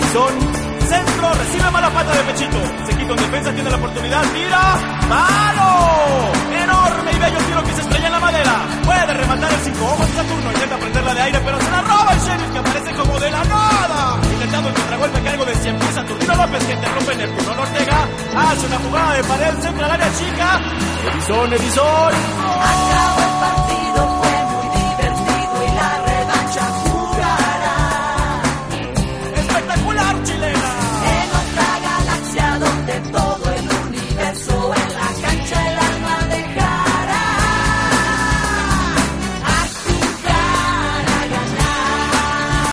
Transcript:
Edison, centro, recibe mala pata de pechito. Se quita en defensa, tiene la oportunidad, tira, ¡malo! Enorme y bello tiro que se estrella en la madera. Puede rematar el 5 ojos Saturno, intenta prenderla de aire, pero se la roba el Sheriff, que aparece como de la nada. Intentando el contragolpe, cargo de 100 pies, Saturnino López, que interrumpe Neptuno Ortega. Hace una jugada de pared, centro al área chica. Edison, ¡gol!